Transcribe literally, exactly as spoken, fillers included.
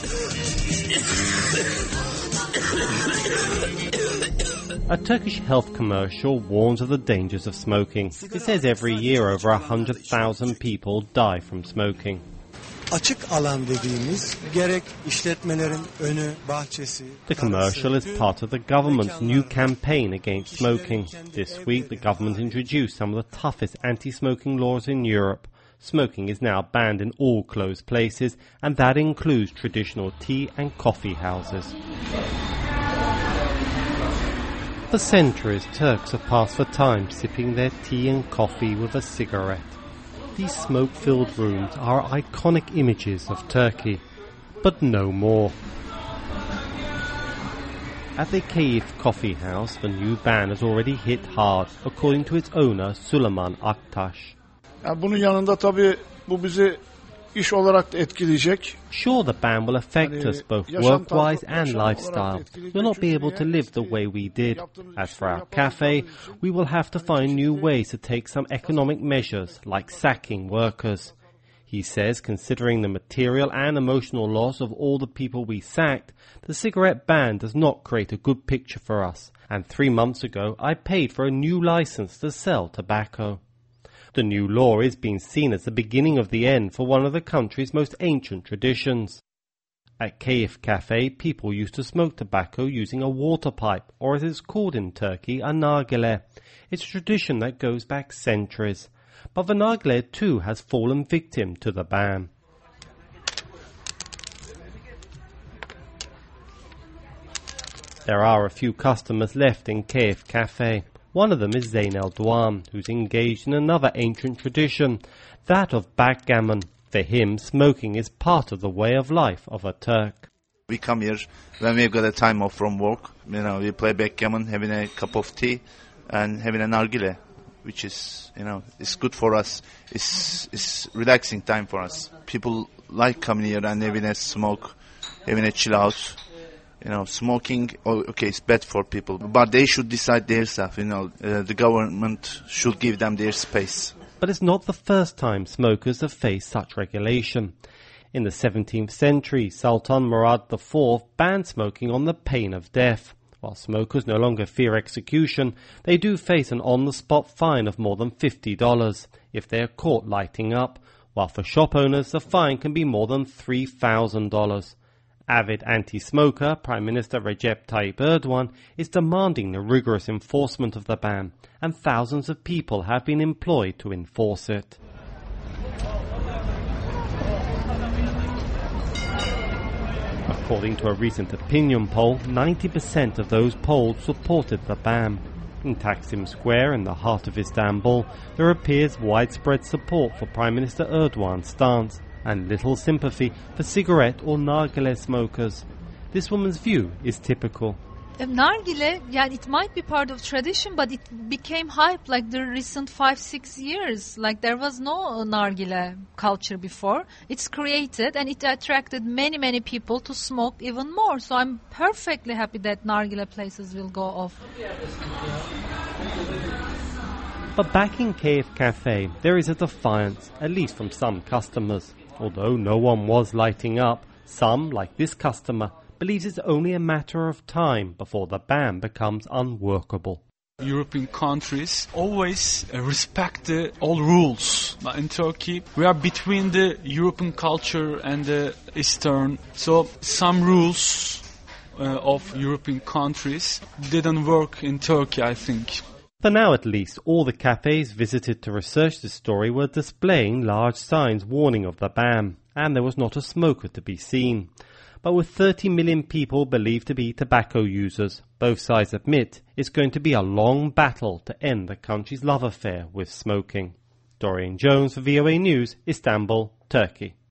A Turkish health commercial warns of the dangers of smoking. It says every year over one hundred thousand people die from smoking. Açık alan dediğimiz gerek işletmelerin önü, bahçesi. The commercial is part of the government's new campaign against smoking. This week the government introduced some of the toughest anti-smoking laws in Europe. Smoking is now banned in all closed places, and that includes traditional tea and coffee houses. For centuries, Turks have passed for time sipping their tea and coffee with a cigarette. These smoke-filled rooms are iconic images of Turkey, but no more. At the Keyif Coffee House, the new ban has already hit hard, according to its owner, Süleyman Aktaş. Yani bunun yanında tabii bu bizi iş olarak da etkileyecek. Sure, the ban will affect us both work-wise and lifestyle. We'll not be able to live the way we did. As for our cafe, we will have to find new ways to take some economic measures, like sacking workers. He says, considering the material and emotional loss of all the people we sacked, the cigarette ban does not create a good picture for us. And three months ago, I paid for a new license to sell tobacco. The new law is being seen as the beginning of the end for one of the country's most ancient traditions. At Keyif Cafe, people used to smoke tobacco using a water pipe, or as it's called in Turkey, a nargile. It's a tradition that goes back centuries. But the nargile too has fallen victim to the ban. There are a few customers left in Keyif Cafe. One of them is Zeynel Doğan, who's engaged in another ancient tradition, that of backgammon. For him, smoking is part of the way of life of a Turk. We come here when we've got a time off from work. You know, we play backgammon, having a cup of tea, and having a nargile, which is, you know, it's good for us. It's it's relaxing time for us. People like coming here and having a smoke, having a chill out. You know, smoking, oh, okay, it's bad for people, but they should decide themselves, you know, uh, the government should give them their space. But it's not the first time smokers have faced such regulation. In the seventeenth century, Sultan Murad the fourth banned smoking on the pain of death. While smokers no longer fear execution, they do face an on-the-spot fine of more than fifty dollars if they are caught lighting up, while for shop owners the fine can be more than three thousand dollars. Avid anti-smoker, Prime Minister Recep Tayyip Erdogan, is demanding the rigorous enforcement of the ban, and thousands of people have been employed to enforce it. According to a recent opinion poll, ninety percent of those polled supported the ban. In Taksim Square, in the heart of Istanbul, there appears widespread support for Prime Minister Erdogan's stance, and little sympathy for cigarette or nargile smokers. This woman's view is typical. Nargile, yeah, it might be part of tradition, but it became hype like the recent five, six years. Like there was no nargile culture before. It's created and it attracted many, many people to smoke even more. So I'm perfectly happy that nargile places will go off. But back in Keyif Cafe, there is a defiance, at least from some customers. Although no one was lighting up, some, like this customer, believes it's only a matter of time before the ban becomes unworkable. European countries always uh, respect the all rules. In Turkey, we are between the European culture and the Eastern, so some rules uh, of European countries didn't work in Turkey, I think. For now at least, all the cafes visited to research this story were displaying large signs warning of the ban, and there was not a smoker to be seen. But with thirty million people believed to be tobacco users, both sides admit it's going to be a long battle to end the country's love affair with smoking. Dorian Jones for V O A News, Istanbul, Turkey.